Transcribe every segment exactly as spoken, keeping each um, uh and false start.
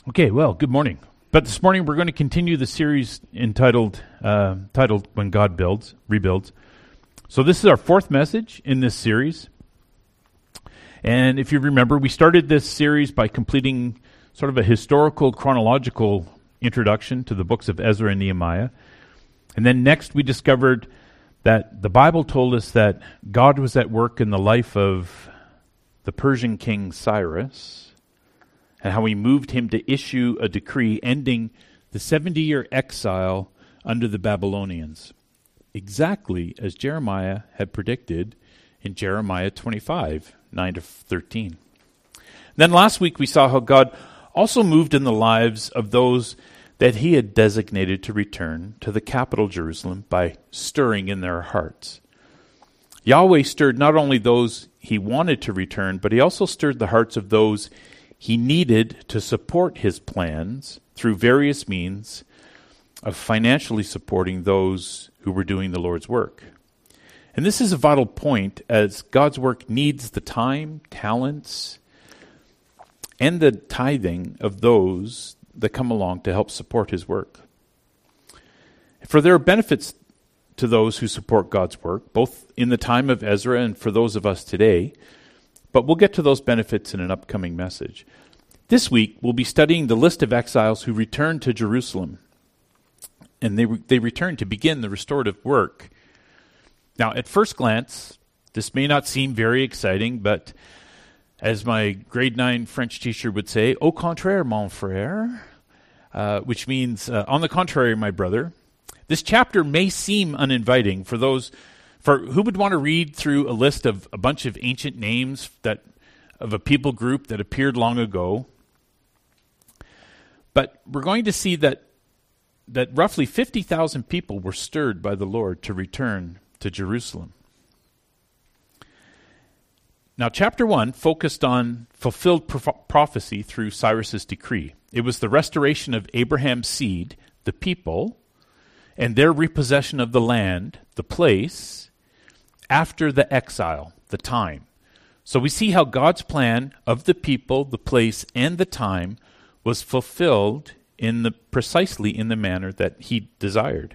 Okay, well, good morning. But this morning we're going to continue the series entitled uh, titled When God Builds, Rebuilds. So this is our fourth message in this series. And if you remember, we started this series by completing sort of a historical, chronological introduction to the books of Ezra and Nehemiah. And then next we discovered that the Bible told us that God was at work in the life of the Persian king Cyrus, and how he moved him to issue a decree ending the seventy-year exile under the Babylonians, exactly as Jeremiah had predicted in Jeremiah twenty-five, nine to thirteen. Then last week we saw how God also moved in the lives of those that he had designated to return to the capital Jerusalem by stirring in their hearts. Yahweh stirred not only those he wanted to return, but he also stirred the hearts of those he needed to support his plans through various means of financially supporting those who were doing the Lord's work. And this is a vital point, as God's work needs the time, talents, and the tithing of those that come along to help support his work. For there are benefits to those who support God's work, both in the time of Ezra and for those of us today. But we'll get to those benefits in an upcoming message. This week, we'll be studying the list of exiles who returned to Jerusalem. And they re- they returned to begin the restorative work. Now, at first glance, this may not seem very exciting, but as my grade nine French teacher would say, au contraire, mon frère, uh, which means, uh, on the contrary, my brother. This chapter may seem uninviting for those For who would want to read through a list of a bunch of ancient names that of a people group that appeared long ago? But we're going to see that that roughly fifty thousand people were stirred by the Lord to return to Jerusalem. Now, chapter one focused on fulfilled pro- prophecy through Cyrus's decree. It was the restoration of Abraham's seed, the people, and their repossession of the land, the place, after the exile, the time. So we see how God's plan of the people, the place, and the time was fulfilled in the precisely in the manner that he desired.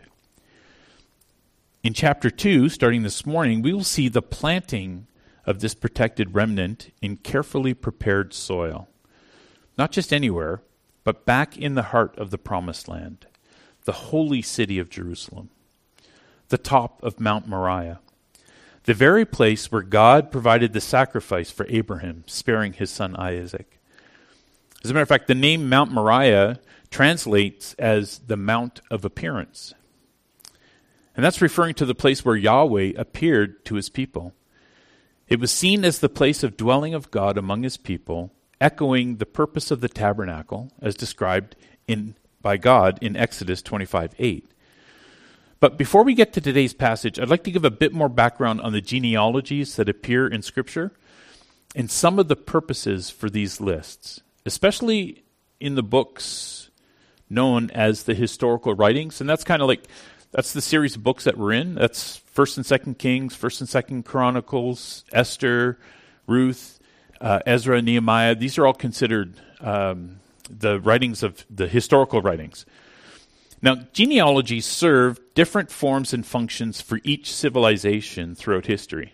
In chapter two, starting this morning, we will see the planting of this protected remnant in carefully prepared soil. Not just anywhere, but back in the heart of the promised land, the holy city of Jerusalem, the top of Mount Moriah, the very place where God provided the sacrifice for Abraham, sparing his son Isaac. As a matter of fact, the name Mount Moriah translates as the Mount of Appearance. And that's referring to the place where Yahweh appeared to his people. It was seen as the place of dwelling of God among his people, echoing the purpose of the tabernacle as described in by God in Exodus twenty-five eight. But before we get to today's passage, I'd like to give a bit more background on the genealogies that appear in Scripture and some of the purposes for these lists, especially in the books known as the historical writings. And that's kind of like, that's the series of books that we're in. That's First and Second Kings, First and Second Chronicles, Esther, Ruth, uh, Ezra, Nehemiah. These are all considered um, the writings of the historical writings. Now, genealogies serve different forms and functions for each civilization throughout history.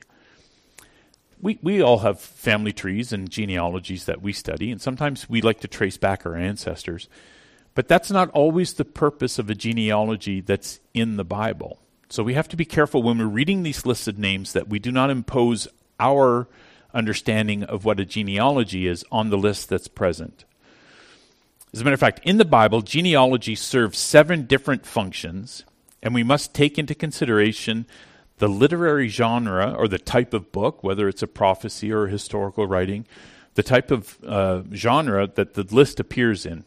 We we all have family trees and genealogies that we study, and sometimes we like to trace back our ancestors. But that's not always the purpose of a genealogy that's in the Bible. So we have to be careful when we're reading these lists of names that we do not impose our understanding of what a genealogy is on the list that's present. As a matter of fact, in the Bible, genealogy serves seven different functions, and we must take into consideration the literary genre or the type of book, whether it's a prophecy or a historical writing, the type of uh, genre that the list appears in.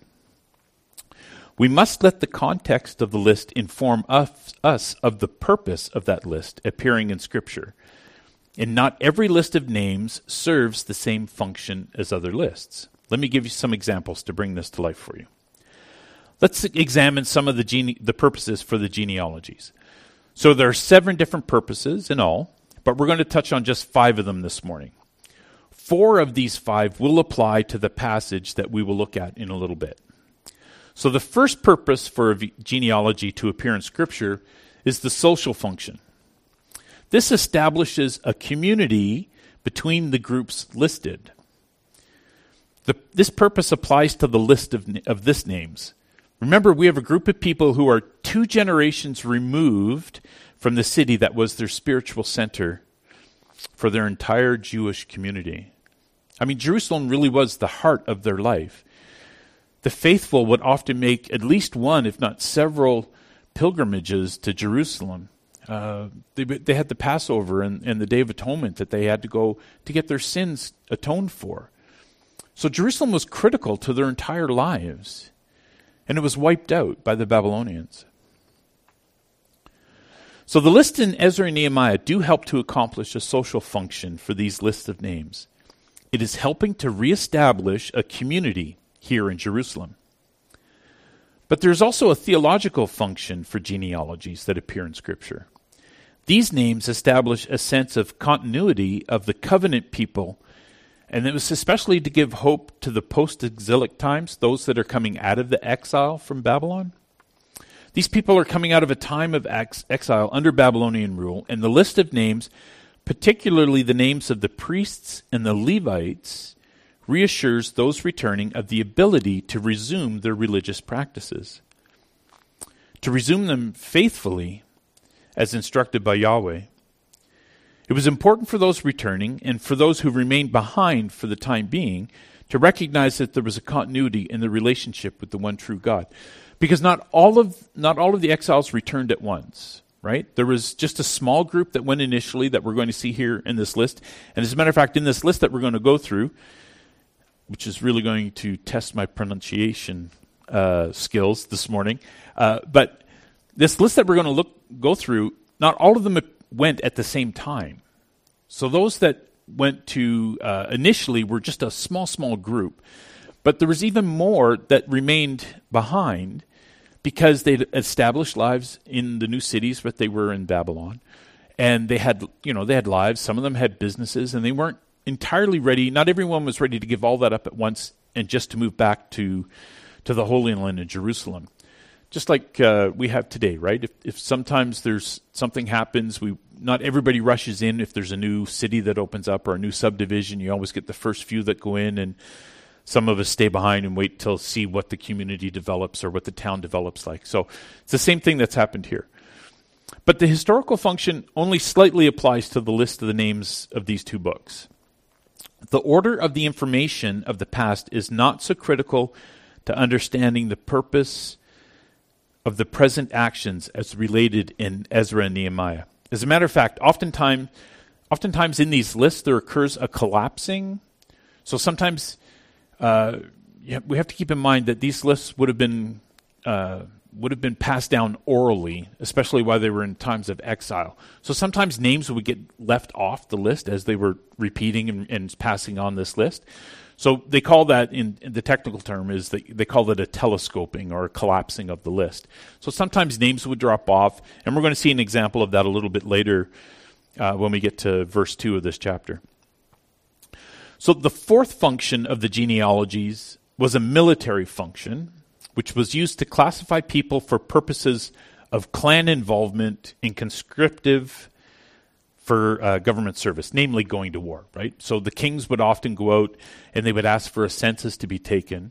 We must let the context of the list inform us, us of the purpose of that list appearing in Scripture. And not every list of names serves the same function as other lists. Let me give you some examples to bring this to life for you. Let's examine some of the gene- the purposes for the genealogies. So there are seven different purposes in all, but we're going to touch on just five of them this morning. Four of these five will apply to the passage that we will look at in a little bit. So the first purpose for a genealogy to appear in Scripture is the social function. This establishes a community between the groups listed. The, this purpose applies to the list of, of this names. Remember, we have a group of people who are two generations removed from the city that was their spiritual center for their entire Jewish community. I mean, Jerusalem really was the heart of their life. The faithful would often make at least one, if not several, pilgrimages to Jerusalem. Uh, they, they had the Passover and, and the Day of Atonement that they had to go to get their sins atoned for. So Jerusalem was critical to their entire lives, and it was wiped out by the Babylonians. So the lists in Ezra and Nehemiah do help to accomplish a social function for these lists of names. It is helping to reestablish a community here in Jerusalem. But there's also a theological function for genealogies that appear in Scripture. These names establish a sense of continuity of the covenant people, and it was especially to give hope to the post-exilic times, those that are coming out of the exile from Babylon. These people are coming out of a time of ex- exile under Babylonian rule, and the list of names, particularly the names of the priests and the Levites, reassures those returning of the ability to resume their religious practices, to resume them faithfully as instructed by Yahweh. It was important for those returning and for those who remained behind for the time being to recognize that there was a continuity in the relationship with the one true God. Because not all of not all of the exiles returned at once, right? There was just a small group that went initially that we're going to see here in this list. And as a matter of fact, in this list that we're going to go through, which is really going to test my pronunciation uh, skills this morning, uh, but this list that we're going to look go through, not all of them went at the same time. So those that went to uh, initially were just a small, small group. But there was even more that remained behind because they'd established lives in the new cities, but they were in Babylon. And they had, you know, they had lives. Some of them had businesses, and they weren't entirely ready. Not everyone was ready to give all that up at once and just to move back to, to the Holy Land in Jerusalem. Just like uh, we have today, right? If, if sometimes there's something happens, we not everybody rushes in. If there's a new city that opens up or a new subdivision, you always get the first few that go in, and some of us stay behind and wait till see what the community develops or what the town develops like. So it's the same thing that's happened here. But the historical function only slightly applies to the list of the names of these two books. The order of the information of the past is not so critical to understanding the purpose of the present actions as related in Ezra and Nehemiah. As a matter of fact, oftentimes, oftentimes in these lists there occurs a collapsing. So sometimes uh, we have to keep in mind that these lists would have been uh, would have been passed down orally, especially while they were in times of exile. So sometimes names would get left off the list as they were repeating and, and passing on this list. So they call that, in, in the technical term, is that they call it a telescoping or a collapsing of the list. So sometimes names would drop off, and we're going to see an example of that a little bit later uh, when we get to verse two of this chapter. So the fourth function of the genealogies was a military function, which was used to classify people for purposes of clan involvement in conscriptive for uh, government service, namely going to war, right? So the kings would often go out and they would ask for a census to be taken.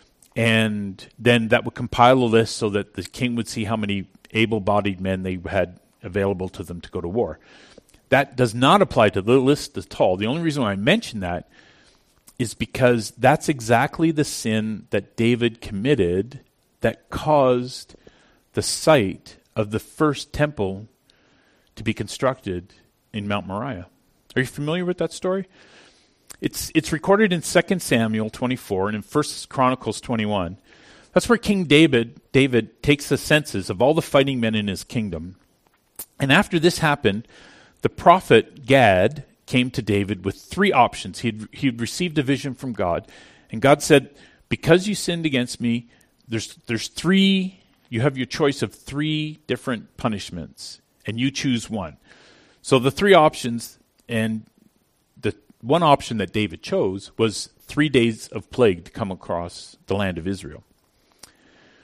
And then that would compile a list so that the king would see how many able-bodied men they had available to them to go to war. That does not apply to the list at all. The only reason why I mention that is because that's exactly the sin that David committed that caused the site of the first temple to be constructed in Mount Moriah. Are you familiar with that story? It's it's recorded in Second Samuel twenty-four and in First Chronicles twenty-one. That's where King David David takes the census of all the fighting men in his kingdom. And after this happened, the prophet Gad came to David with three options. He'd, he'd received a vision from God, and God said, because you sinned against me, there's there's three, you have your choice of three different punishments, and you choose one. So the three options, and the one option that David chose was three days of plague to come across the land of Israel.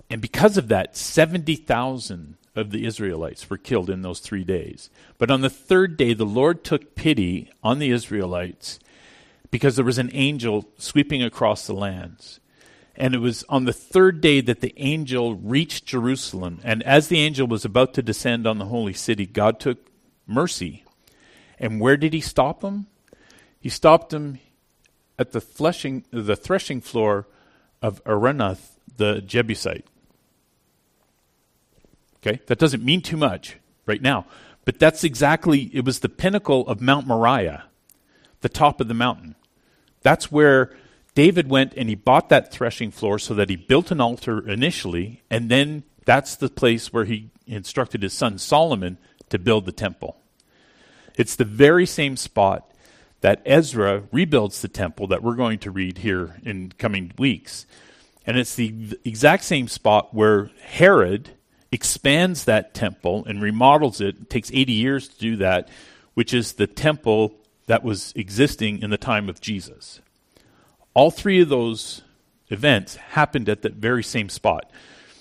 And because of that, seventy thousand of the Israelites were killed in those three days. But on the third day, the Lord took pity on the Israelites because there was an angel sweeping across the lands. And it was on the third day that the angel reached Jerusalem. And as the angel was about to descend on the holy city, God took mercy. And where did he stop him? He stopped him at the threshing, the threshing floor of Araunah, the Jebusite. Okay, that doesn't mean too much right now. But that's exactly, it was the pinnacle of Mount Moriah, the top of the mountain. That's where David went and he bought that threshing floor so that he built an altar initially, and then that's the place where he instructed his son Solomon to build the temple. It's the very same spot that Ezra rebuilds the temple that we're going to read here in coming weeks. And it's the exact same spot where Herod expands that temple and remodels it. It takes eighty years to do that, which is the temple that was existing in the time of Jesus. All three of those events happened at that very same spot.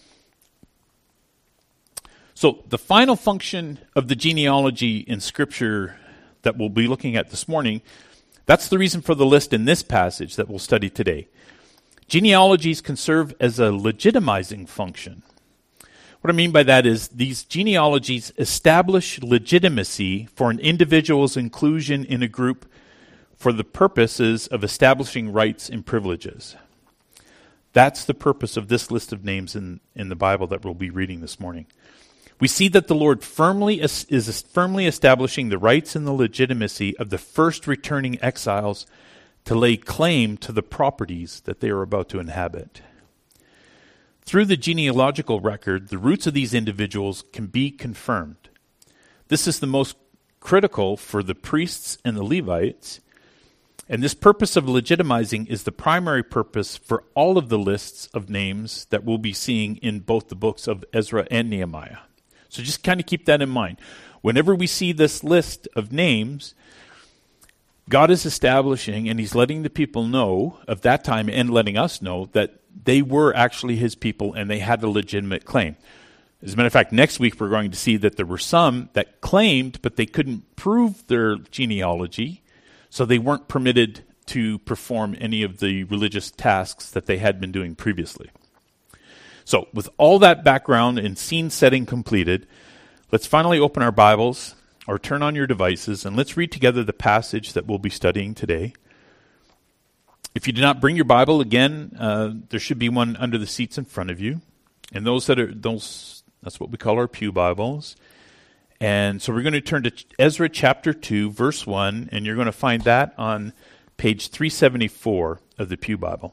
So the final function of the genealogy in Scripture that we'll be looking at this morning, that's the reason for the list in this passage that we'll study today. Genealogies can serve as a legitimizing function. What I mean by that is these genealogies establish legitimacy for an individual's inclusion in a group for the purposes of establishing rights and privileges. That's the purpose of this list of names in, in the Bible that we'll be reading this morning. We see that the Lord firmly is, is firmly establishing the rights and the legitimacy of the first returning exiles to lay claim to the properties that they are about to inhabit. Through the genealogical record, the roots of these individuals can be confirmed. This is the most critical for the priests and the Levites, and this purpose of legitimizing is the primary purpose for all of the lists of names that we'll be seeing in both the books of Ezra and Nehemiah. So just kind of keep that in mind. Whenever we see this list of names, God is establishing and he's letting the people know of that time and letting us know that they were actually his people and they had a legitimate claim. As a matter of fact, next week we're going to see that there were some that claimed, but they couldn't prove their genealogy, so they weren't permitted to perform any of the religious tasks that they had been doing previously. So with all that background and scene setting completed, let's finally open our Bibles or turn on your devices and let's read together the passage that we'll be studying today. If you did not bring your Bible, again, uh, there should be one under the seats in front of you. And those that are, those, that's what we call our pew Bibles. And so we're going to turn to Ezra chapter two, verse one, and you're going to find that on page three seventy-four of the Pew Bible.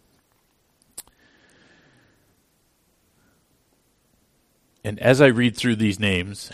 And as I read through these names,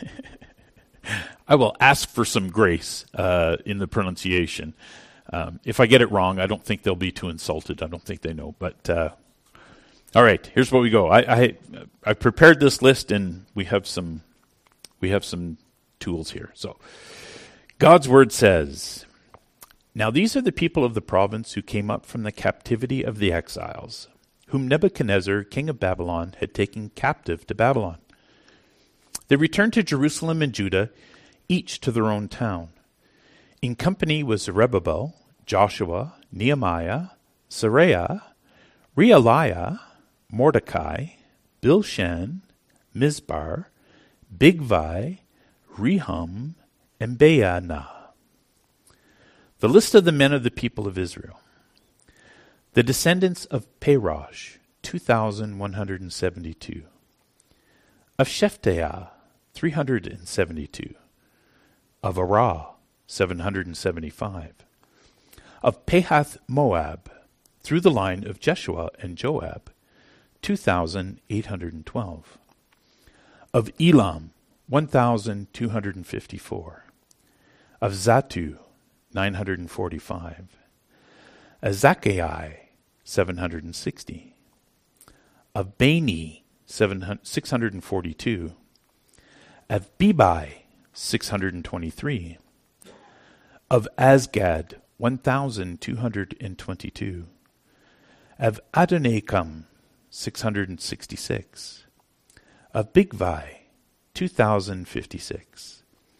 I will ask for some grace uh, in the pronunciation. Um, if I get it wrong, I don't think they'll be too insulted. I don't think they know. But uh, all right, here's where we go. I, I I prepared this list, and we have some we have some tools here. So God's word says, "Now these are the people of the province who came up from the captivity of the exiles, whom Nebuchadnezzar, king of Babylon, had taken captive to Babylon. They returned to Jerusalem and Judah, each to their own town. In company was Zerubbabel, Joshua, Nehemiah, Seraiah, Realiah, Mordecai, Bilshan, Mizbar, Bigvai, Rehum, and Baanah. The list of the men of the people of Israel. The descendants of Parosh, two thousand one hundred seventy-two. Of Shephatiah, three hundred seventy-two. Of Arah, seven hundred seventy-five. Of Pahath Moab, through the line of Jeshua and Joab, two thousand eight hundred twelve. Of Elam, one thousand two hundred fifty-four. Of Zatu, nine hundred forty-five. Of Zakai, seven hundred sixty. Of Bani, six hundred forty-two. Of Bebai, six hundred twenty-three. Of Azgad, one thousand two hundred twenty-two. Of Adonikam, six hundred sixty-six. Of Bigvai, two thousand fifty-six.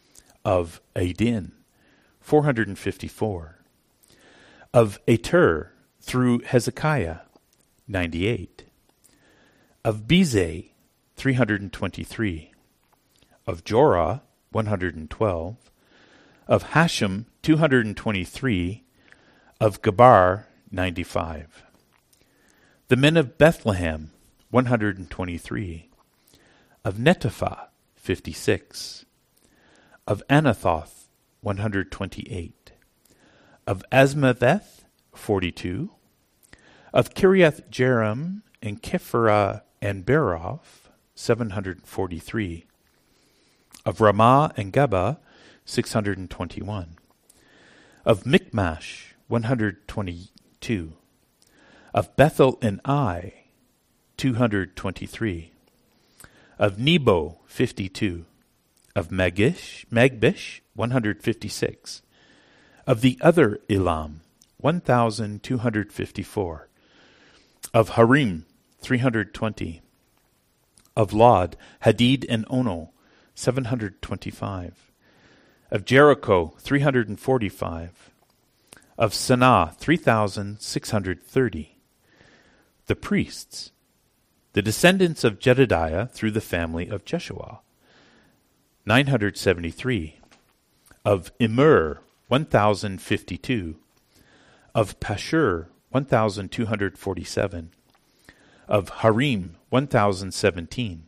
Of Adin, four hundred fifty-four. Of Ater, through Hezekiah, ninety-eight. Of Bezai, three hundred twenty-three. Of Jorah, one hundred twelve. Of Hashem, two hundred twenty-three. Of Gabar, ninety-five. The men of Bethlehem, one hundred twenty-three. Of Netopha, fifty-six. Of Anathoth, one hundred twenty-eight. Of Azmaveth, forty-two. Of Kiriath Jearim and Kephirah and Beeroth, seven hundred forty-three. Of Ramah and Geba, six hundred twenty-one. Of Michmash, one hundred twenty-two. Of Bethel and Ai, two hundred twenty-three. Of Nebo, fifty-two. Of Magish, Magbish, one hundred fifty-six. Of the other Elam, one thousand two hundred fifty-four. Of Harim, three hundred twenty. Of Lod, Hadid and Ono, seven hundred twenty-five. Of Jericho, three hundred forty-five. Of Sanaa, three thousand six hundred thirty. The priests, the descendants of Jedediah through the family of Jeshua, nine hundred seventy-three. Of Immer, one thousand fifty-two. Of Pashur, one thousand two hundred forty-seven. Of Harim, one thousand seventeen.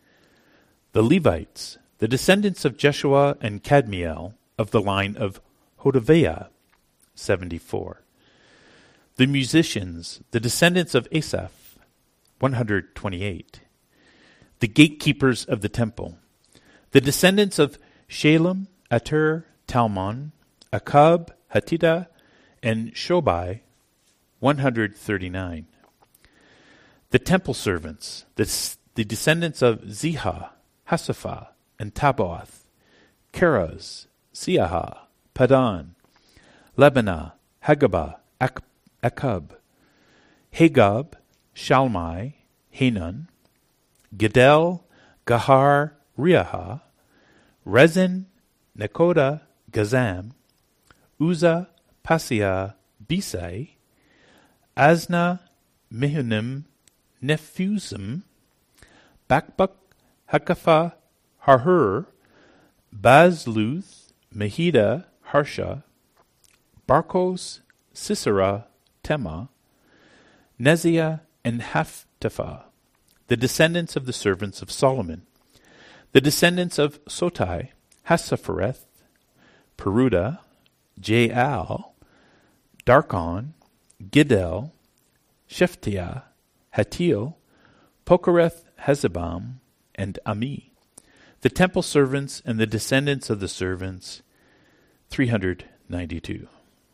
The Levites, the descendants of Jeshua and Kadmiel, of the line of Hodaviah, seventy-four. The musicians, the descendants of Asaph, one hundred twenty-eight. The gatekeepers of the temple, the descendants of Shalem, Ater, Talmon, Akab, Hatita, and Shobai, one hundred thirty-nine. The temple servants, the, the descendants of Ziha, Hasapha, and Taboath, Keraz, Siaha, Padan, Lebanah, Hagabah, Ak- Akab, Hagab, Shalmai, Hanan, Gedel, Gahar, Riaha, Rezin, Nekoda, Gazam, Uzzah, Pasia, Bisai, Asna, Mehunim, Nephusim, Bakbuk, Hakapha, Harhur, Bazluth, Mehida, Harsha, Barkos, Sisera, Tema, Neziah, and Haphtapha, the descendants of the servants of Solomon, the descendants of Sotai, Hassaphareth, Peruda, Jaal, Darkon, Giddel, Shephatiah, Hatil, Pokereth, Hezebam, and Ami, the temple servants and the descendants of the servants, three hundred ninety-two.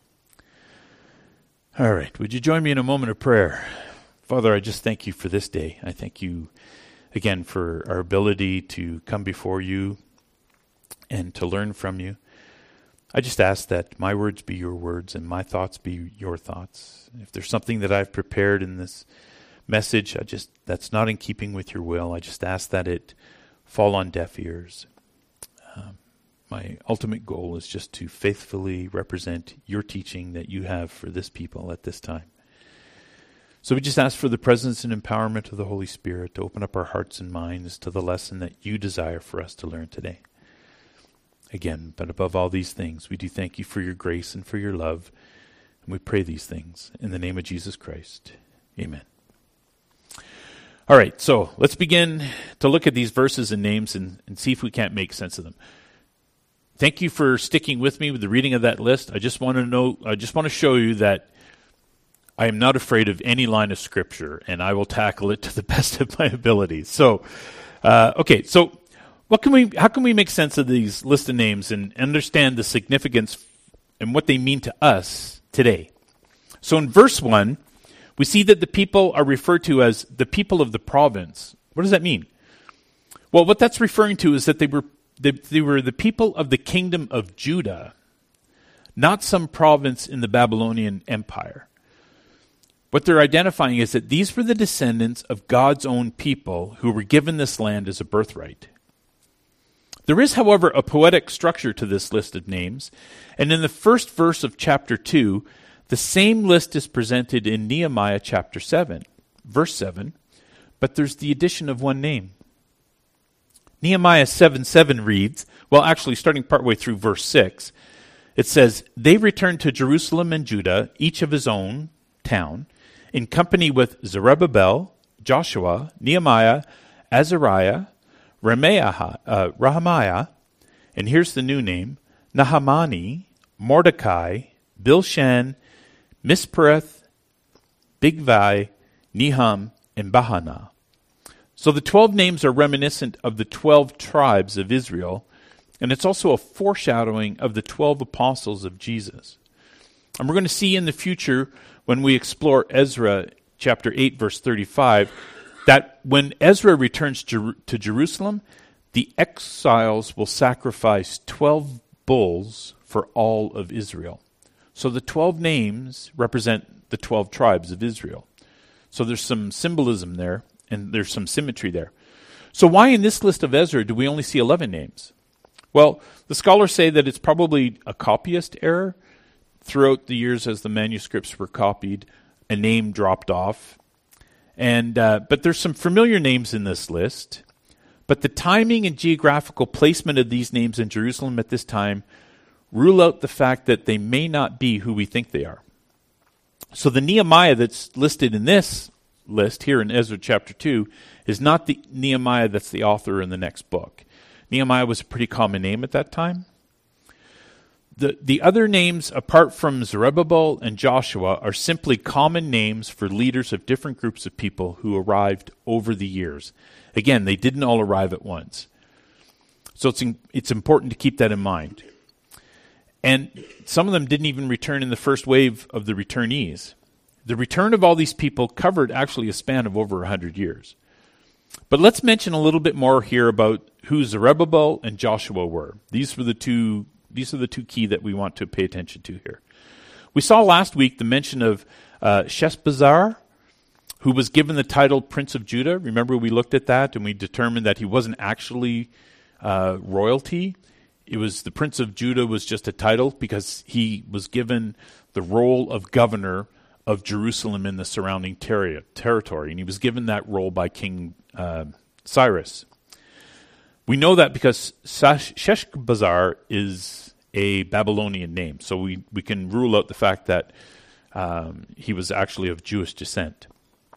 All right, would you join me in a moment of prayer? Father, I just thank you for this day. I thank you again for our ability to come before you and to learn from you. I just ask that my words be your words and my thoughts be your thoughts. If there's something that I've prepared in this message, I just that's not in keeping with your will, I just ask that it fall on deaf ears. Um, my ultimate goal is just to faithfully represent your teaching that you have for this people at this time. So we just ask for the presence and empowerment of the Holy Spirit to open up our hearts and minds to the lesson that you desire for us to learn today. Again, but above all these things, we do thank you for your grace and for your love. And we pray these things in the name of Jesus Christ. Amen. All right, so let's begin to look at these verses and names and, and see if we can't make sense of them. Thank you for sticking with me with the reading of that list. I just want to know, I just want to show you that I am not afraid of any line of Scripture, and I will tackle it to the best of my abilities. So, uh, okay, so what can we? How can we make sense of these list of names and understand the significance and what they mean to us today? So in verse one, we see that the people are referred to as the people of the province. What does that mean? Well, what that's referring to is that they were they, they were the people of the kingdom of Judah, not some province in the Babylonian Empire. What they're identifying is that these were the descendants of God's own people who were given this land as a birthright. There is, however, a poetic structure to this list of names, and in the first verse of chapter two, the same list is presented in Nehemiah chapter seven, verse seven, but there's the addition of one name. Nehemiah seven seven reads, well, actually, starting partway through verse six, it says, "They returned to Jerusalem and Judah, each of his own town, in company with Zerubbabel, Joshua, Nehemiah, Azariah, Rehemiah, uh, Rahamiah, and here's the new name, Nahamani, Mordecai, Bilshan, Mispereth, Bigvai, Nehum, and Bahanah." So the twelve names are reminiscent of the twelve tribes of Israel, and it's also a foreshadowing of the twelve apostles of Jesus. And we're going to see in the future, when we explore Ezra chapter eight, verse thirty-five, that when Ezra returns to Jerusalem, the exiles will sacrifice twelve bulls for all of Israel. So the twelve names represent the twelve tribes of Israel. So there's some symbolism there, and there's some symmetry there. So why in this list of Ezra do we only see eleven names? Well, the scholars say that it's probably a copyist error. Throughout the years as the manuscripts were copied, a name dropped off. And uh, but there's some familiar names in this list. But the timing and geographical placement of these names in Jerusalem at this time rule out the fact that they may not be who we think they are. So the Nehemiah that's listed in this list here in Ezra chapter two is not the Nehemiah that's the author in the next book. Nehemiah was a pretty common name at that time. The, the other names, apart from Zerubbabel and Joshua, are simply common names for leaders of different groups of people who arrived over the years. Again, they didn't all arrive at once. So it's in, it's important to keep that in mind. And some of them didn't even return in the first wave of the returnees. The return of all these people covered actually a span of over one hundred years. But let's mention a little bit more here about who Zerubbabel and Joshua were. These were the two These are the two key that we want to pay attention to here. We saw last week the mention of uh, Sheshbazzar, who was given the title Prince of Judah. Remember, we looked at that and we determined that he wasn't actually uh, royalty. It was the Prince of Judah was just a title because he was given the role of governor of Jerusalem in the surrounding ter- territory, and he was given that role by King uh, Cyrus. We know that because Sheshbazzar is a Babylonian name, so we, we can rule out the fact that um, he was actually of Jewish descent.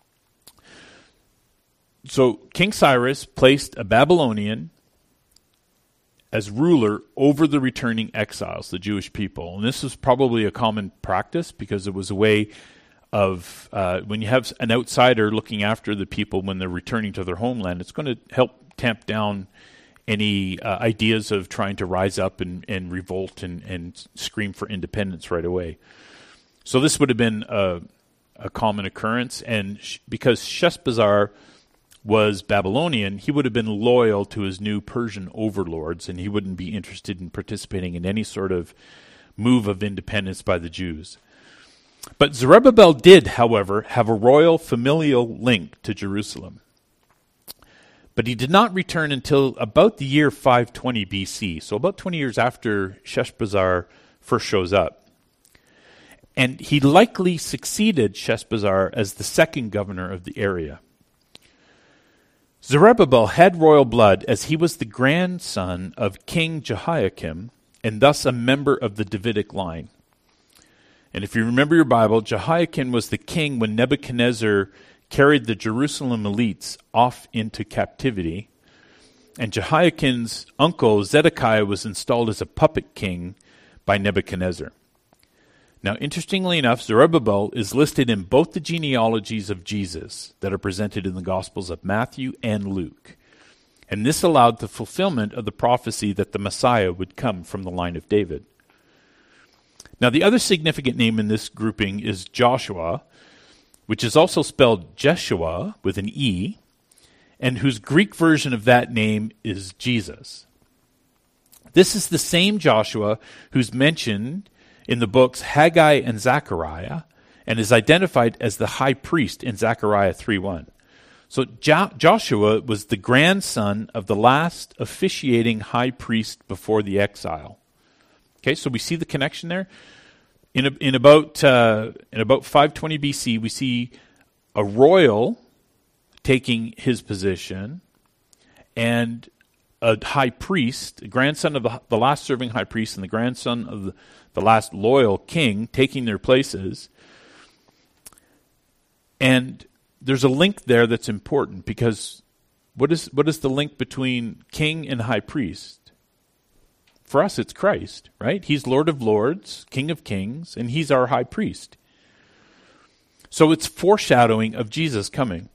So King Cyrus placed a Babylonian as ruler over the returning exiles, the Jewish people. And this was probably a common practice because it was a way of, uh, when you have an outsider looking after the people when they're returning to their homeland, it's going to help tamp down any uh, ideas of trying to rise up and, and revolt and, and scream for independence right away. So this would have been a, a common occurrence, and sh- because Sheshbazzar was Babylonian, he would have been loyal to his new Persian overlords, and he wouldn't be interested in participating in any sort of move of independence by the Jews. But Zerubbabel did, however, have a royal familial link to Jerusalem. But he did not return until about the year five twenty B C, so about twenty years after Sheshbazzar first shows up. And he likely succeeded Sheshbazzar as the second governor of the area. Zerubbabel had royal blood as he was the grandson of King Jehoiakim and thus a member of the Davidic line. And if you remember your Bible, Jehoiakim was the king when Nebuchadnezzar carried the Jerusalem elites off into captivity. And Jehoiakim's uncle Zedekiah was installed as a puppet king by Nebuchadnezzar. Now, interestingly enough, Zerubbabel is listed in both the genealogies of Jesus that are presented in the Gospels of Matthew and Luke. And this allowed the fulfillment of the prophecy that the Messiah would come from the line of David. Now, the other significant name in this grouping is Joshua, which is also spelled Jeshua with an E, and whose Greek version of that name is Jesus. This is the same Joshua who's mentioned in the books Haggai and Zechariah, and is identified as the high priest in Zechariah three one. So jo- Joshua was the grandson of the last officiating high priest before the exile. Okay, so we see the connection there. In a, in about uh, in about five twenty B C, we see a royal taking his position, and a high priest, a grandson of the, the last serving high priest, and the grandson of the, the last loyal king taking their places. And there's a link there that's important, because what is what is the link between king and high priest? For us, it's Christ, right? He's Lord of Lords, King of Kings, and he's our high priest. So it's foreshadowing of Jesus coming.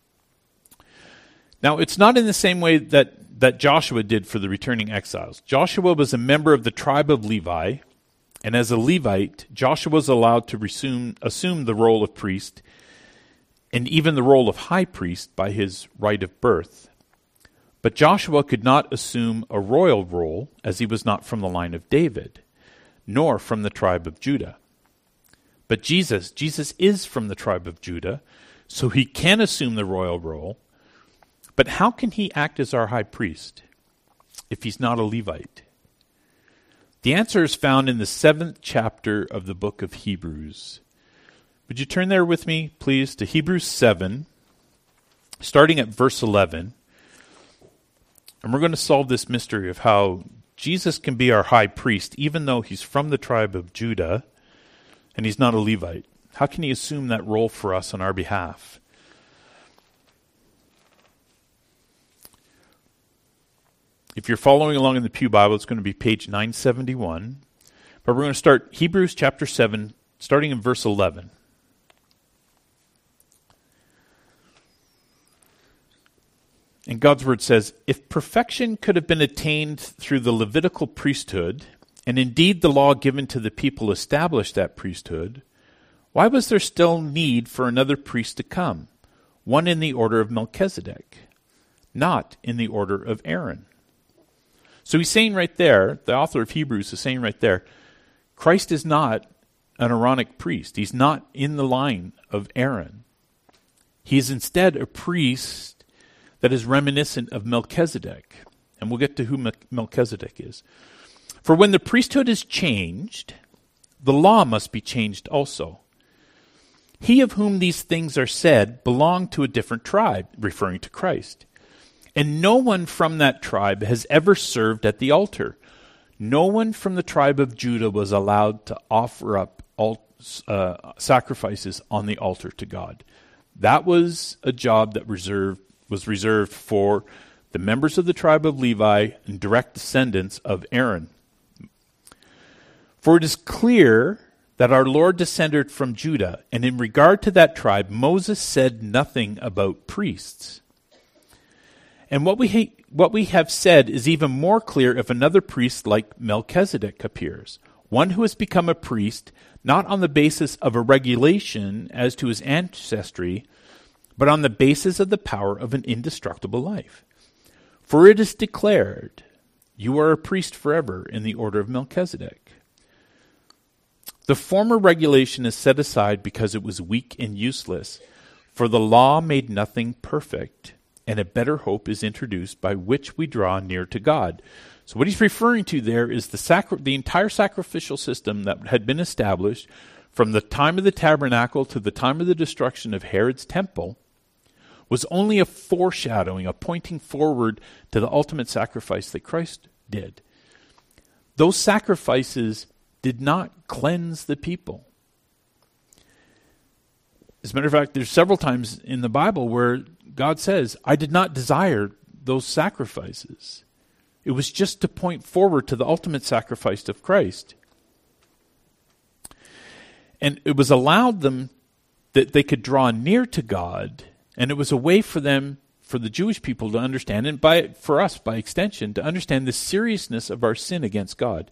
Now, it's not in the same way that, that Joshua did for the returning exiles. Joshua was a member of the tribe of Levi, and as a Levite, Joshua was allowed to resume, assume the role of priest and even the role of high priest by his right of birth. But Joshua could not assume a royal role, as he was not from the line of David, nor from the tribe of Judah. But Jesus, Jesus is from the tribe of Judah, so he can assume the royal role. But how can he act as our high priest if he's not a Levite? The answer is found in the seventh chapter of the book of Hebrews. Would you turn there with me, please, to Hebrews seven, starting at verse eleven. And we're going to solve this mystery of how Jesus can be our high priest, even though he's from the tribe of Judah and he's not a Levite. How can he assume that role for us on our behalf? If you're following along in the Pew Bible, it's going to be page nine seventy-one. But we're going to start Hebrews chapter seven, starting in verse eleven. And God's word says, if perfection could have been attained through the Levitical priesthood, and indeed the law given to the people established that priesthood, why was there still need for another priest to come, one in the order of Melchizedek, not in the order of Aaron? So he's saying right there, the author of Hebrews is saying right there, Christ is not an Aaronic priest. He's not in the line of Aaron. He is instead a priest that is reminiscent of Melchizedek. And we'll get to who Melchizedek is. For when the priesthood is changed, the law must be changed also. He of whom these things are said belonged to a different tribe, referring to Christ. And no one from that tribe has ever served at the altar. No one from the tribe of Judah was allowed to offer up all, uh, sacrifices on the altar to God. That was a job that reserved was reserved for the members of the tribe of Levi and direct descendants of Aaron. For it is clear that our Lord descended from Judah, and in regard to that tribe, Moses said nothing about priests. And what we ha- what we have said is even more clear if another priest like Melchizedek appears, one who has become a priest not on the basis of a regulation as to his ancestry, but on the basis of the power of an indestructible life. For it is declared, you are a priest forever in the order of Melchizedek. The former regulation is set aside because it was weak and useless, for the law made nothing perfect, and a better hope is introduced by which we draw near to God. So what he's referring to there is the sacri- the entire sacrificial system that had been established from the time of the tabernacle to the time of the destruction of Herod's temple was only a foreshadowing, a pointing forward to the ultimate sacrifice that Christ did. Those sacrifices did not cleanse the people. As a matter of fact, there's several times in the Bible where God says, I did not desire those sacrifices. It was just to point forward to the ultimate sacrifice of Christ. And it was allowed them that they could draw near to God. And it was a way for them, for the Jewish people to understand, and by for us, by extension, to understand the seriousness of our sin against God.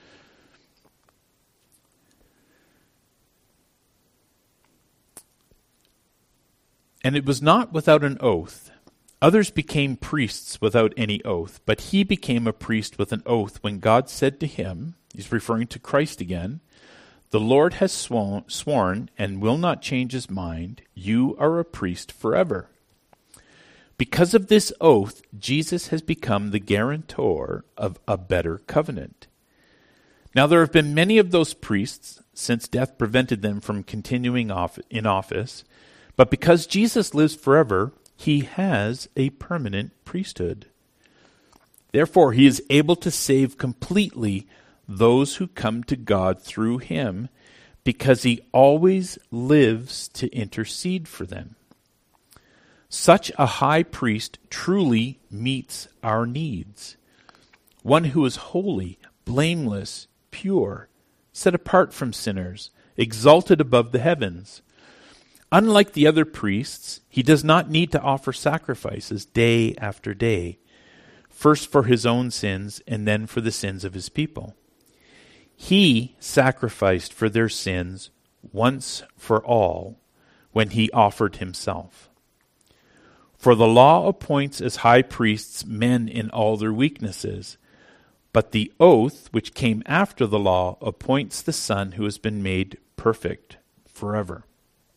And it was not without an oath. Others became priests without any oath, but he became a priest with an oath when God said to him, he's referring to Christ again, The Lord has sworn, sworn and will not change his mind. You are a priest forever. Because of this oath, Jesus has become the guarantor of a better covenant. Now there have been many of those priests since death prevented them from continuing off in office, but because Jesus lives forever, he has a permanent priesthood. Therefore, he is able to save completely those who come to God through him, because he always lives to intercede for them. Such a high priest truly meets our needs. One who is holy, blameless, pure, set apart from sinners, exalted above the heavens. Unlike the other priests, he does not need to offer sacrifices day after day, first for his own sins and then for the sins of his people. He sacrificed for their sins once for all when he offered himself. For the law appoints as high priests men in all their weaknesses, but the oath which came after the law appoints the Son who has been made perfect forever.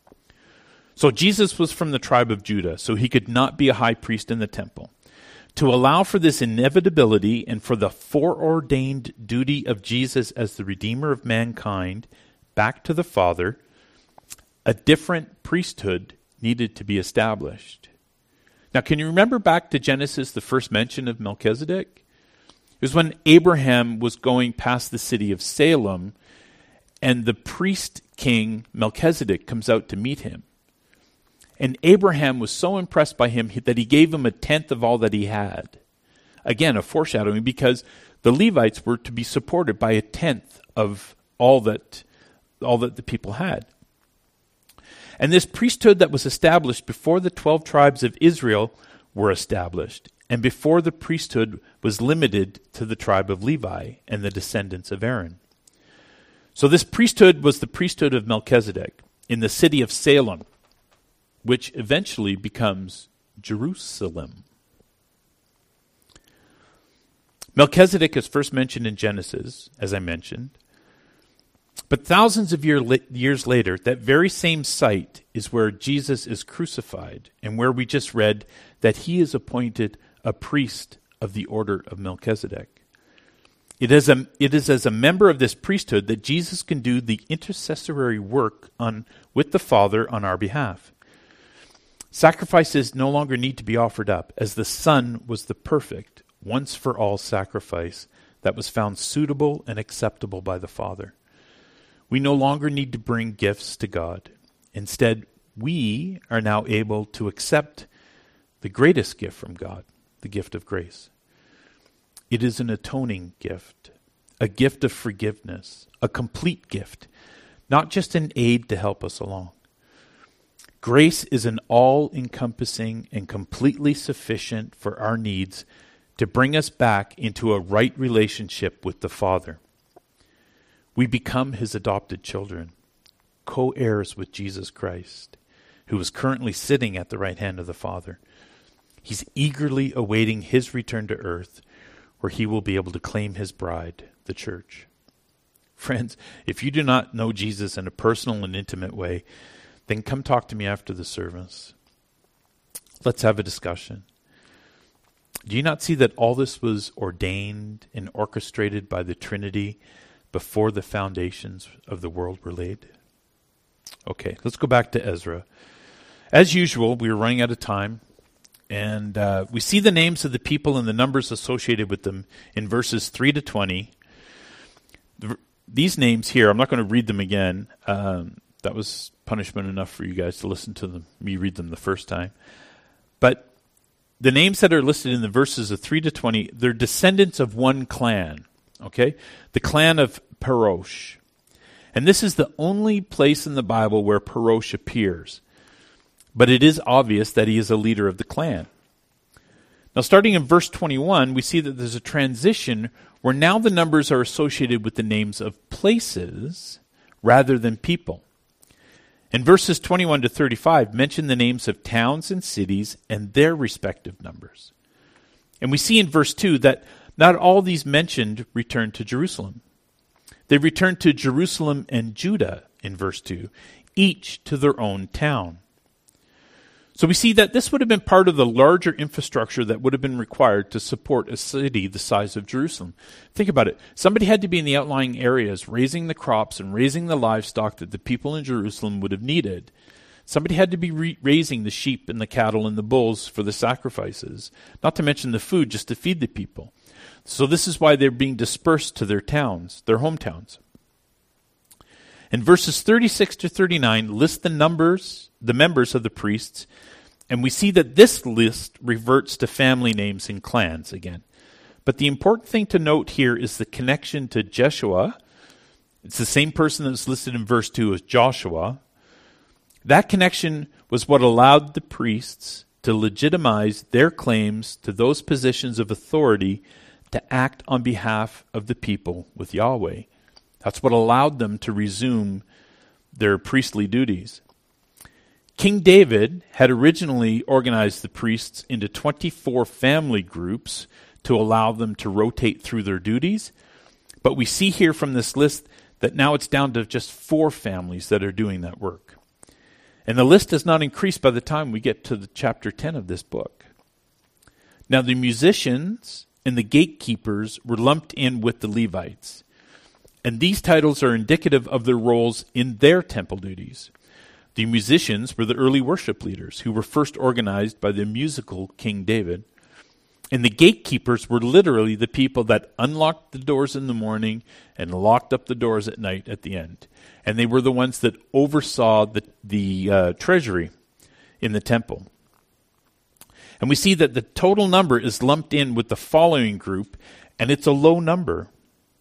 So Jesus was from the tribe of Judah, so he could not be a high priest in the temple. To allow for this inevitability and for the foreordained duty of Jesus as the Redeemer of mankind back to the Father, a different priesthood needed to be established. Now, can you remember back to Genesis, the first mention of Melchizedek? It was when Abraham was going past the city of Salem, and the priest king Melchizedek comes out to meet him. And Abraham was so impressed by him that he gave him a tenth of all that he had. Again, a foreshadowing, because the Levites were to be supported by a tenth of all that, all that the people had. And this priesthood that was established before the twelve tribes of Israel were established, and before the priesthood was limited to the tribe of Levi and the descendants of Aaron. So this priesthood was the priesthood of Melchizedek in the city of Salem, which eventually becomes Jerusalem. Melchizedek is first mentioned in Genesis, as I mentioned. But thousands of year, years later, that very same site is where Jesus is crucified, and where we just read that he is appointed a priest of the order of Melchizedek. It is, a, it is as a member of this priesthood that Jesus can do the intercessory work on, with the Father on our behalf. Sacrifices no longer need to be offered up, as the Son was the perfect, once-for-all sacrifice that was found suitable and acceptable by the Father. We no longer need to bring gifts to God. Instead, we are now able to accept the greatest gift from God, the gift of grace. It is an atoning gift, a gift of forgiveness, a complete gift, not just an aid to help us along. Grace is an all-encompassing and completely sufficient for our needs to bring us back into a right relationship with the Father. We become his adopted children, co-heirs with Jesus Christ, who is currently sitting at the right hand of the Father. He's eagerly awaiting his return to earth, where he will be able to claim his bride, the church. Friends, if you do not know Jesus in a personal and intimate way, then come talk to me after the service. Let's have a discussion. Do you not see that all this was ordained and orchestrated by the Trinity before the foundations of the world were laid? Okay, let's go back to Ezra. As usual, we are running out of time, and uh, we see the names of the people and the numbers associated with them in verses three to twenty. The, these names here, I'm not going to read them again. Um, that was punishment enough for you guys to listen to them, me read them the first time. But the names that are listed in the verses of three to twenty, they're descendants of one clan, okay? The clan of Perosh. And this is the only place in the Bible where Perosh appears. But it is obvious that he is a leader of the clan. Now, starting in verse twenty-one, we see that there's a transition where now the numbers are associated with the names of places rather than people. And verses twenty-one to thirty-five mention the names of towns and cities and their respective numbers. And we see in verse two that not all these mentioned return to Jerusalem. They returned to Jerusalem and Judah in verse two, each to their own town. So we see that this would have been part of the larger infrastructure that would have been required to support a city the size of Jerusalem. Think about it. Somebody had to be in the outlying areas raising the crops and raising the livestock that the people in Jerusalem would have needed. Somebody had to be re- raising the sheep and the cattle and the bulls for the sacrifices, not to mention the food just to feed the people. So this is why they're being dispersed to their towns, their hometowns. And verses thirty-six to thirty-nine list the numbers, the members of the priests, and we see that this list reverts to family names and clans again. But the important thing to note here is the connection to Jeshua. It's the same person that's listed in verse two as Joshua. That connection was what allowed the priests to legitimize their claims to those positions of authority to act on behalf of the people with Yahweh. That's what allowed them to resume their priestly duties. King David had originally organized the priests into twenty-four family groups to allow them to rotate through their duties. But we see here from this list that now it's down to just four families that are doing that work. And the list does not increase by the time we get to the chapter ten of this book. Now the musicians and the gatekeepers were lumped in with the Levites. And these titles are indicative of their roles in their temple duties. The musicians were the early worship leaders who were first organized by the musical King David. And the gatekeepers were literally the people that unlocked the doors in the morning and locked up the doors at night at the end. And they were the ones that oversaw the, the uh, treasury in the temple. And we see that the total number is lumped in with the following group, and it's a low number.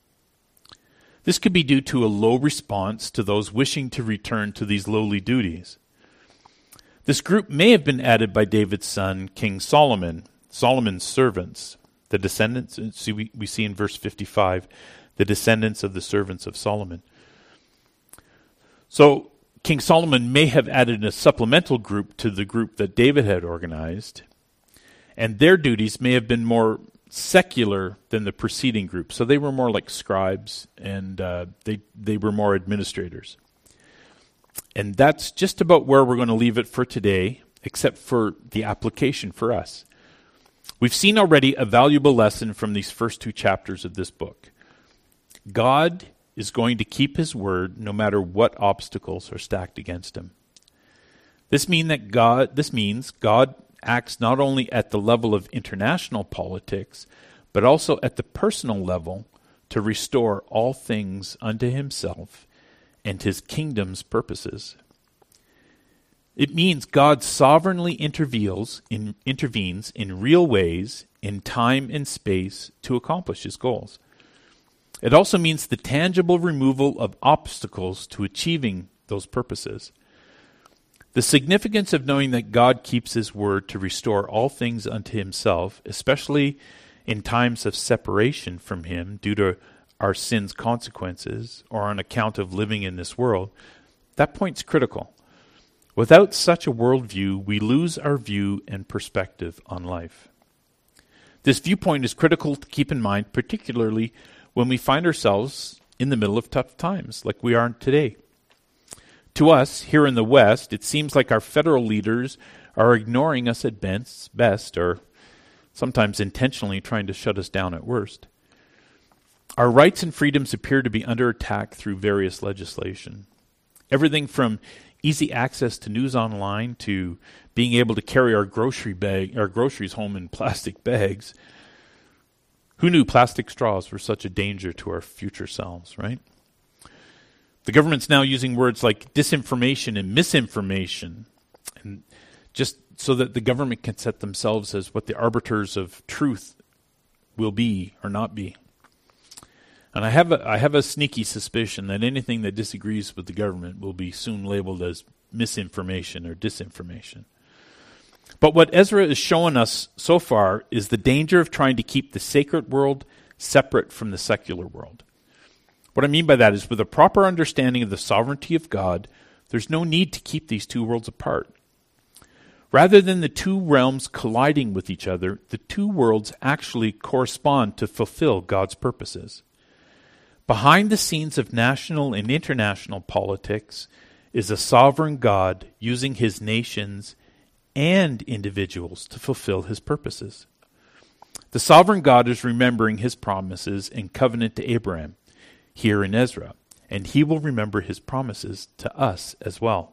This could be due to a low response to those wishing to return to these lowly duties. This group may have been added by David's son, King Solomon, Solomon's servants, the descendants, see, we, we see in verse fifty-five, the descendants of the servants of Solomon. So King Solomon may have added a supplemental group to the group that David had organized, and their duties may have been more secular than the preceding group. So they were more like scribes, and uh, they they were more administrators. And that's just about where we're going to leave it for today, except for the application for us. We've seen already a valuable lesson from these first two chapters of this book. God is going to keep his word no matter what obstacles are stacked against him. This mean that God this means God acts not only at the level of international politics, but also at the personal level to restore all things unto himself and his kingdom's purposes. It means God sovereignly intervenes in, intervenes in real ways in time and space to accomplish his goals. It also means the tangible removal of obstacles to achieving those purposes. The significance of knowing that God keeps his word to restore all things unto himself, especially in times of separation from him due to our sin's consequences or on account of living in this world, that point's critical. Without such a worldview, we lose our view and perspective on life. This viewpoint is critical to keep in mind, particularly when we find ourselves in the middle of tough times like we are today. To us, here in the West, it seems like our federal leaders are ignoring us at best, or sometimes intentionally trying to shut us down at worst. Our rights and freedoms appear to be under attack through various legislation. Everything from easy access to news online to being able to carry our grocery bag, our groceries home in plastic bags. Who knew plastic straws were such a danger to our future selves, right? The government's now using words like disinformation and misinformation, and just so that the government can set themselves as what the arbiters of truth will be or not be. And I have a, I have a sneaky suspicion that anything that disagrees with the government will be soon labeled as misinformation or disinformation. But what Ezra is showing us so far is the danger of trying to keep the sacred world separate from the secular world. What I mean by that is with a proper understanding of the sovereignty of God, there's no need to keep these two worlds apart. Rather than the two realms colliding with each other, the two worlds actually correspond to fulfill God's purposes. Behind the scenes of national and international politics is a sovereign God using his nations and individuals to fulfill his purposes. The sovereign God is remembering his promises and covenant to Abraham here in Ezra, and he will remember his promises to us as well.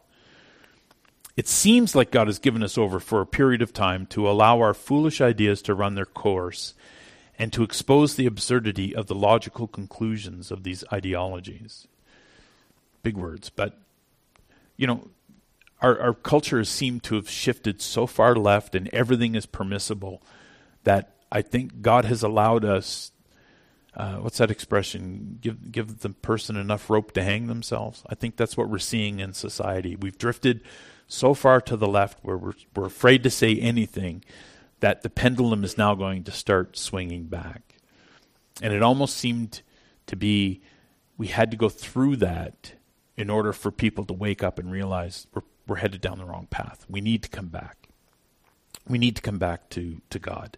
It seems like God has given us over for a period of time to allow our foolish ideas to run their course and to expose the absurdity of the logical conclusions of these ideologies. Big words, but, you know, our, our culture has seemed to have shifted so far left and everything is permissible that I think God has allowed us, uh, what's that expression, give give the person enough rope to hang themselves. I think that's what we're seeing in society. We've drifted so far to the left where we're, we're afraid to say anything that the pendulum is now going to start swinging back. And it almost seemed to be, we had to go through that in order for people to wake up and realize we're, we're headed down the wrong path. We need to come back. We need to come back to, to God.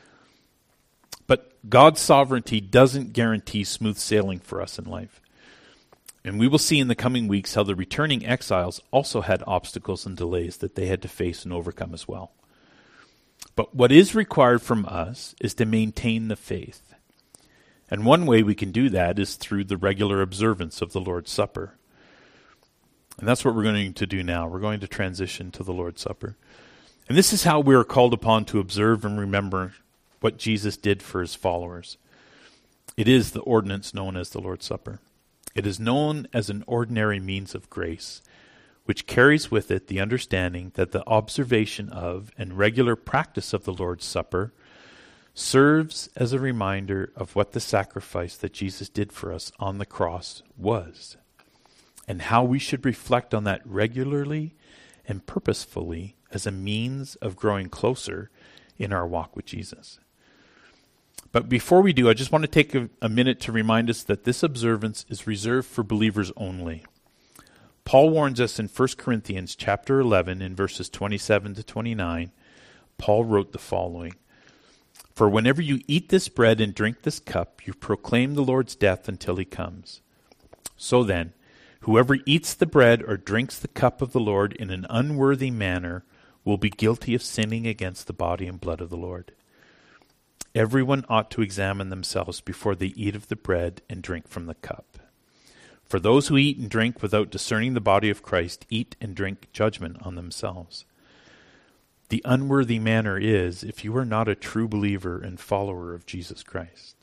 But God's sovereignty doesn't guarantee smooth sailing for us in life. And we will see in the coming weeks how the returning exiles also had obstacles and delays that they had to face and overcome as well. But what is required from us is to maintain the faith. And one way we can do that is through the regular observance of the Lord's Supper. And that's what we're going to do now. We're going to transition to the Lord's Supper. And this is how we are called upon to observe and remember what Jesus did for his followers. It is the ordinance known as the Lord's Supper. It is known as an ordinary means of grace, which carries with it the understanding that the observation of and regular practice of the Lord's Supper serves as a reminder of what the sacrifice that Jesus did for us on the cross was, and how we should reflect on that regularly and purposefully as a means of growing closer in our walk with Jesus. But before we do, I just want to take a, a minute to remind us that this observance is reserved for believers only. Paul warns us in First Corinthians chapter eleven in verses twenty-seven to twenty-nine. Paul wrote the following: "For whenever you eat this bread and drink this cup, you proclaim the Lord's death until he comes. So then, whoever eats the bread or drinks the cup of the Lord in an unworthy manner will be guilty of sinning against the body and blood of the Lord. Everyone ought to examine themselves before they eat of the bread and drink from the cup. For those who eat and drink without discerning the body of Christ eat and drink judgment on themselves. The unworthy manner is if you are not a true believer and follower of Jesus Christ."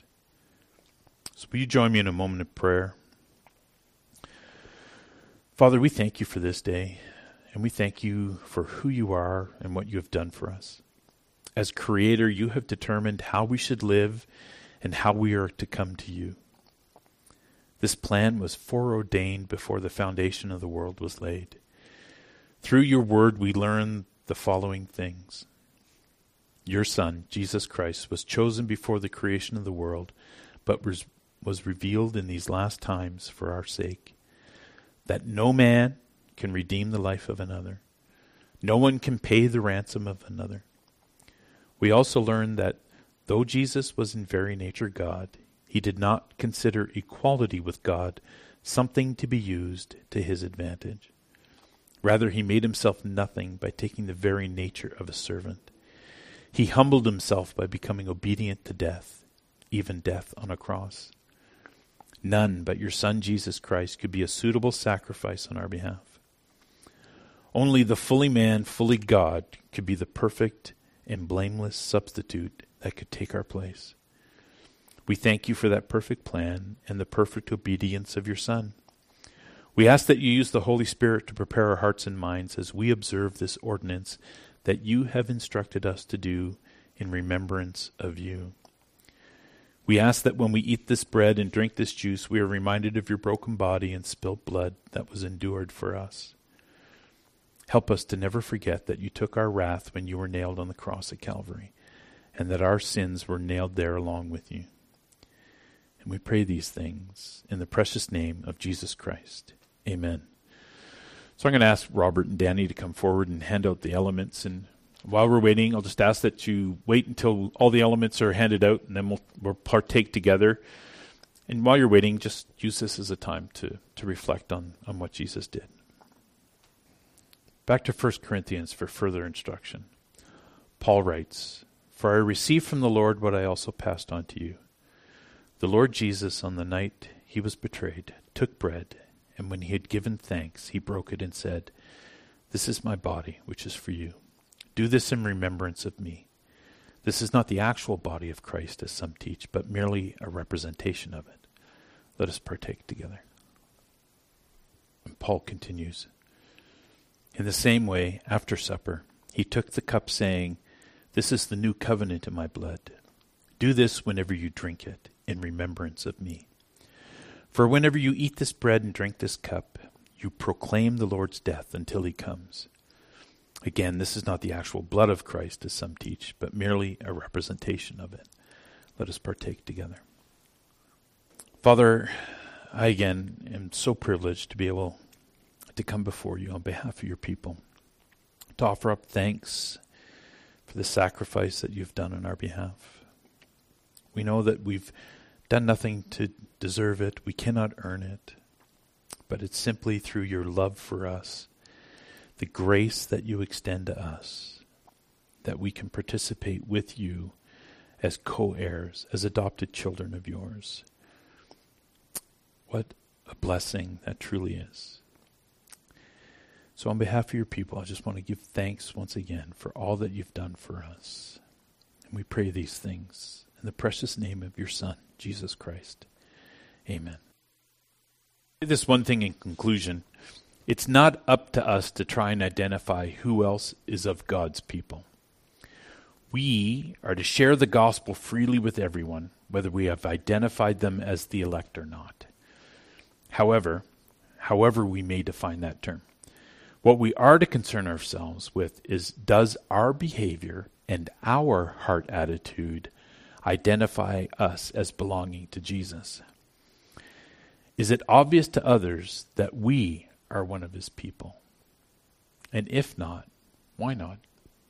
So will you join me in a moment of prayer? Father, we thank you for this day, and we thank you for who you are and what you have done for us. As Creator, you have determined how we should live and how we are to come to you. This plan was foreordained before the foundation of the world was laid. Through your word, we learn the following things. Your Son, Jesus Christ, was chosen before the creation of the world, but was, was revealed in these last times for our sake, that no man can redeem the life of another. No one can pay the ransom of another. We also learn that though Jesus was in very nature God, he did not consider equality with God something to be used to his advantage. Rather, he made himself nothing by taking the very nature of a servant. He humbled himself by becoming obedient to death, even death on a cross. None but your Son Jesus Christ could be a suitable sacrifice on our behalf. Only the fully man, fully God could be the perfect and blameless substitute that could take our place. We thank you for that perfect plan and the perfect obedience of your Son. We ask that you use the Holy Spirit to prepare our hearts and minds as we observe this ordinance that you have instructed us to do in remembrance of you. We ask that when we eat this bread and drink this juice, we are reminded of your broken body and spilt blood that was endured for us. Help us to never forget that you took our wrath when you were nailed on the cross at Calvary, and that our sins were nailed there along with you. And we pray these things in the precious name of Jesus Christ. Amen. So I'm going to ask Robert and Danny to come forward and hand out the elements. And while we're waiting, I'll just ask that you wait until all the elements are handed out, and then we'll, we'll partake together. And while you're waiting, just use this as a time to, to reflect on, on what Jesus did. Back to First Corinthians for further instruction. Paul writes, "For I received from the Lord what I also passed on to you. The Lord Jesus, on the night he was betrayed, took bread, and when he had given thanks, he broke it and said, 'This is my body, which is for you. Do this in remembrance of me.' This is not the actual body of Christ, as some teach, but merely a representation of it. Let us partake together." And Paul continues, "In the same way, after supper, he took the cup, saying, 'This is the new covenant in my blood. Do this whenever you drink it, in remembrance of me. For whenever you eat this bread and drink this cup, you proclaim the Lord's death until he comes.' Again, this is not the actual blood of Christ, as some teach, but merely a representation of it. Let us partake together." Father, I again am so privileged to be able to come before you on behalf of your people, to offer up thanks for the sacrifice that you've done on our behalf. We know that we've done nothing to deserve it. We cannot earn it. But it's simply through your love for us, the grace that you extend to us, that we can participate with you as co-heirs, as adopted children of yours. What a blessing that truly is. So on behalf of your people, I just want to give thanks once again for all that you've done for us. And we pray these things in the precious name of your Son, Jesus Christ. Amen. This one thing in conclusion, it's not up to us to try and identify who else is of God's people. We are to share the gospel freely with everyone, whether we have identified them as the elect or not. However, however we may define that term, what we are to concern ourselves with is, does our behavior and our heart attitude identify us as belonging to Jesus? Is it obvious to others that we are one of his people? And if not, why not?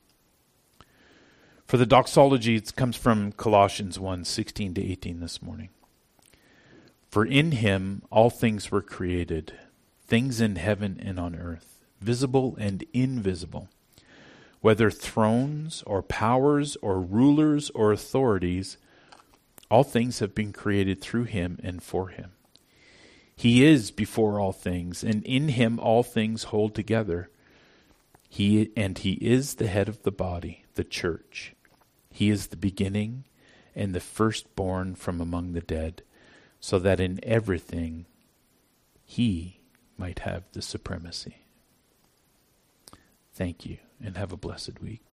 For the doxology, it comes from Colossians one, sixteen to eighteen this morning. "For in him all things were created, things in heaven and on earth, visible and invisible, whether thrones or powers or rulers or authorities, all things have been created through him and for him. He is before all things, and in him all things hold together. He and he is the head of the body, the church. He is the beginning and the firstborn from among the dead, so that in everything he might have the supremacy." Thank you, and have a blessed week.